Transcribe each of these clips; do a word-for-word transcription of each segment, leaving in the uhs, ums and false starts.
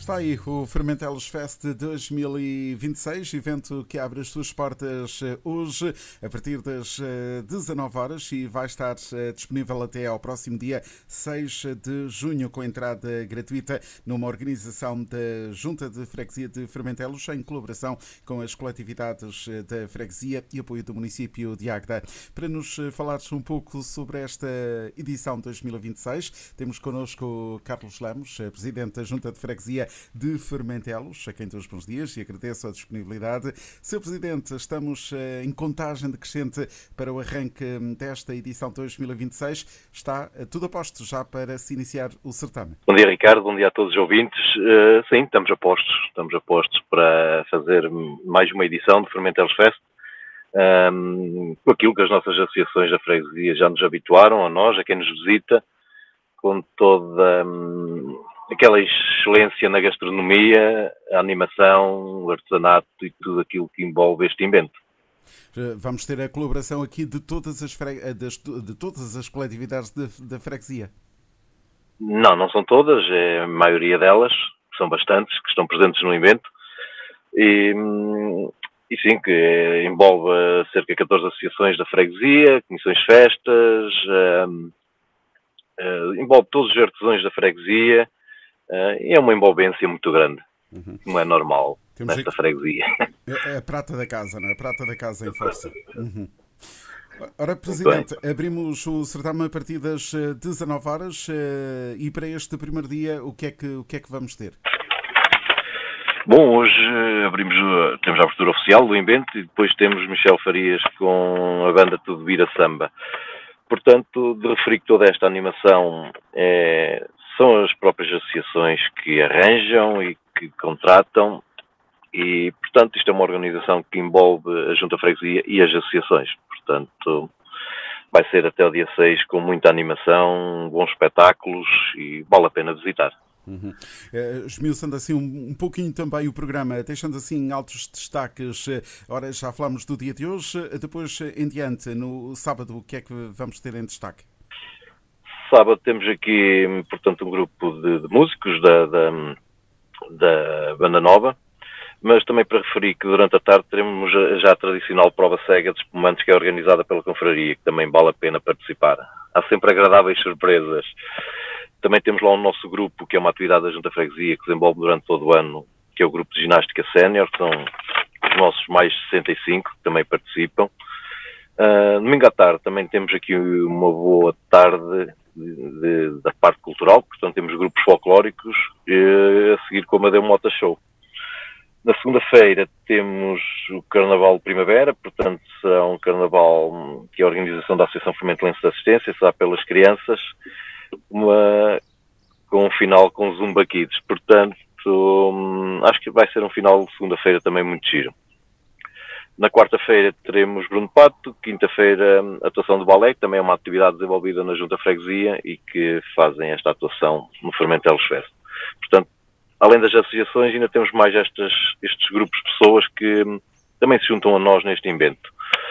está aí o Fermentelos Fest dois mil e vinte e seis, evento que abre as suas portas hoje a partir das dezanove horas e vai estar disponível até ao próximo dia seis de junho com entrada gratuita numa organização da Junta de Freguesia de Fermentelos em colaboração com as coletividades da freguesia e apoio do município de Águeda. Para nos falares um pouco sobre esta edição dois mil e vinte e seis, temos connosco Carlos Lemos, presidente da Junta de Freguesia de Fermentelos, a quem dou os bons dias e agradeço a disponibilidade. Senhor Presidente, estamos em contagem decrescente para o arranque desta edição dois mil e vinte e seis. Está tudo a posto já para se iniciar o certame. Bom dia, Ricardo. Bom dia a todos os ouvintes. Uh, sim, estamos a postos. Estamos a postos para fazer mais uma edição do Fermentelos Fest. Um, com aquilo que as nossas associações da freguesia já nos habituaram, a nós, a quem nos visita, com toda um, aquela excelência na gastronomia, a animação, o artesanato e tudo aquilo que envolve este invento. Vamos ter a colaboração aqui de todas as, fre... de todas as coletividades da freguesia? Não, não são todas, é a maioria delas, são bastantes, que estão presentes no evento. E, e sim, que envolve cerca de catorze associações da freguesia, comissões de festas, um, uh, envolve todos os artesãos da freguesia. Uh, e é uma envolvência muito grande, uhum. Não é normal Temos nesta aqui... freguesia. É a prata da casa, não é? A prata da casa em força. Uhum. Ora, Presidente, abrimos o certame a partir das dezanove horas uh, e para este primeiro dia, o que é que, o que é que vamos ter? Bom, hoje abrimos, temos a abertura oficial do evento e depois temos Michel Farias com a banda Tudo Vira Samba. Portanto, de referir que toda esta animação é, são as próprias associações que arranjam e que contratam e, portanto, isto é uma organização que envolve a Junta Freguesia e as associações. Portanto, vai ser até o dia seis com muita animação, bons espetáculos e vale a pena visitar. Uhum. Uh, esmiuçando assim um, um pouquinho também o programa, deixando assim altos destaques. Ora, já falamos do dia de hoje, depois em diante, no sábado, o que é que vamos ter em destaque? Sábado temos aqui, portanto, um grupo de, de músicos da, da, da Banda Nova, mas também para referir que durante a tarde teremos já a tradicional prova cega de espumantes que é organizada pela Confraria, que também vale a pena participar. Há sempre agradáveis surpresas. Também temos lá o nosso grupo, que é uma atividade da Junta Freguesia, que desenvolve durante todo o ano, que é o grupo de ginástica sénior, que são os nossos mais sessenta e cinco, que também participam. Uh, domingo à tarde também temos aqui uma boa tarde de, de, da parte cultural, portanto temos grupos folclóricos, e a seguir com o Amadeu Mota Show. Na segunda-feira temos o Carnaval de Primavera, portanto será um carnaval que é a organização da Associação Fermentelense de Assistência, será pelas crianças, uma, com um final com Zumba Kids. Portanto, hum, acho que vai ser um final de segunda-feira também muito giro. Na quarta-feira teremos Bruno Pato, quinta-feira atuação de balé, que também é uma atividade desenvolvida na Junta Freguesia e que fazem esta atuação no Fermentelos Fest. Portanto, além das associações, ainda temos mais estas, estes grupos de pessoas que hum, também se juntam a nós neste evento.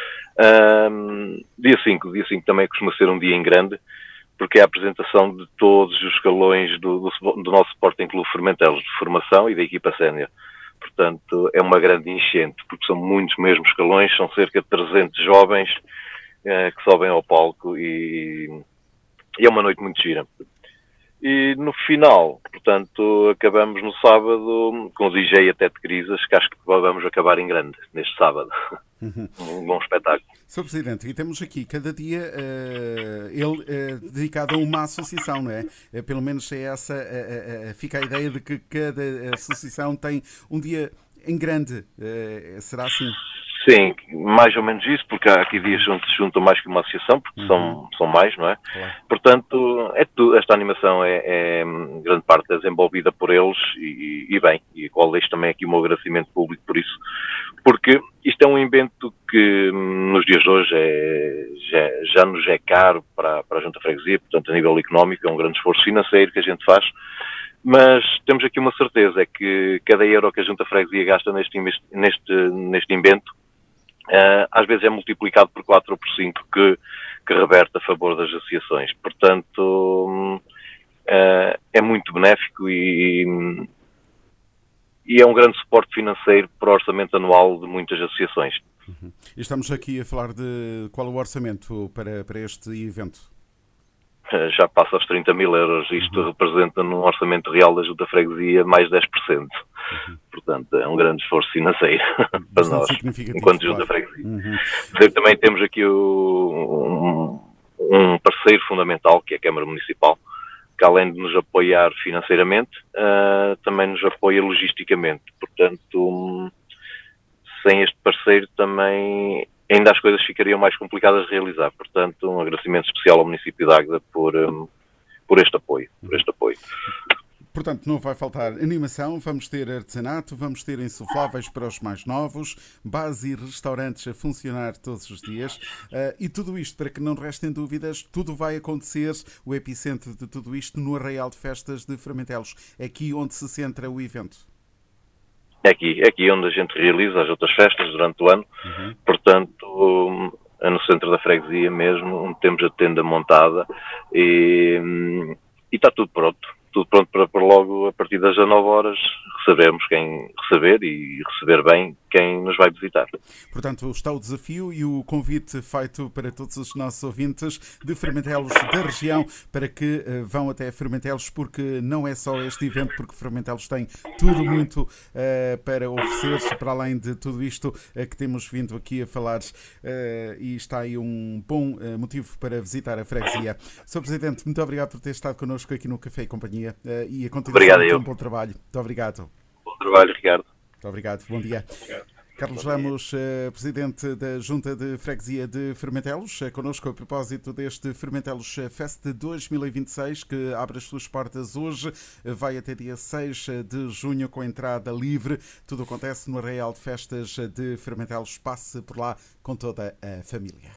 Um, dia cinco, dia cinco também costuma ser um dia em grande, porque é a apresentação de todos os escalões do, do, do nosso Sporting Clube Fermentelos de formação e da equipa sénior. Portanto, é uma grande enchente, porque são muitos mesmo escalões, são cerca de trezentos jovens eh, que sobem ao palco e, e é uma noite muito gira. E no final, portanto, acabamos no sábado com o D J até de Crisas, que acho que vamos acabar em grande neste sábado. Uhum. Um bom espetáculo. senhor Presidente, e temos aqui cada dia uh, ele uh, dedicado a uma associação, não é? Uh, pelo menos é essa, uh, uh, fica a ideia de que cada associação tem um dia em grande. Uh, será assim? Sim, mais ou menos isso, porque há aqui dias onde se juntam mais que uma associação, porque uhum. são, são mais, não é? Claro. Portanto, é tudo, esta animação é, é grande parte é desenvolvida por eles e, e bem, e qual deixo também aqui o meu agradecimento público por isso, porque isto é um evento que nos dias de hoje é, já, já nos é caro para, para a Junta Freguesia, portanto a nível económico é um grande esforço financeiro que a gente faz, mas temos aqui uma certeza, é que cada euro que a Junta Freguesia gasta neste, neste, neste evento, Uh, às vezes é multiplicado por quatro ou por cinco que, que reverte a favor das associações. Portanto, uh, é muito benéfico e, e é um grande suporte financeiro para o orçamento anual de muitas associações. Uhum. E estamos aqui a falar de qual é o orçamento para, para este evento? Já passa aos trinta mil euros. Isto uhum. representa num orçamento real da Junta de Freguesia mais dez por cento. Uhum. Portanto, é um grande esforço financeiro para nós, enquanto Junta de Freguesia. Uhum. Também temos aqui o, um, um parceiro fundamental, que é a Câmara Municipal, que além de nos apoiar financeiramente, uh, também nos apoia logisticamente. Portanto, um, sem este parceiro também ainda as coisas ficariam mais complicadas de realizar. Portanto, um agradecimento especial ao município de Águeda por, um, por este apoio. Por este apoio. Portanto, não vai faltar animação, vamos ter artesanato, vamos ter insufláveis para os mais novos, bares e restaurantes a funcionar todos os dias uh, e tudo isto, para que não restem dúvidas, tudo vai acontecer, o epicentro de tudo isto no Arraial de Festas de Fermentelos, é aqui onde se centra o evento. É aqui, é aqui onde a gente realiza as outras festas durante o ano, uhum. Portanto, é no centro da freguesia mesmo, onde temos a tenda montada e, e está tudo pronto. Tudo pronto para, para logo, a partir das nove horas, recebermos quem receber e receber bem quem nos vai visitar. Portanto, está o desafio e o convite feito para todos os nossos ouvintes de Fermentelos da região para que uh, vão até Fermentelos, porque não é só este evento, porque Fermentelos tem tudo muito uh, para oferecer, para além de tudo isto uh, que temos vindo aqui a falar, uh, e está aí um bom uh, motivo para visitar a freguesia. senhor Presidente, muito obrigado por ter estado connosco aqui no Café e Companhia. Uh, e a continuação de um bom trabalho. Muito obrigado. Bom trabalho, Ricardo. Muito obrigado. Bom dia. Obrigado. Carlos bom Ramos, dia. Uh, Presidente da Junta de Freguesia de Fermentelos, uh, connosco a propósito deste Fermentelos Fest dois mil e vinte e seis, que abre as suas portas hoje, uh, vai até dia seis de junho com entrada livre. Tudo acontece no Arraial de Festas de Fermentelos. Passe por lá com toda a família.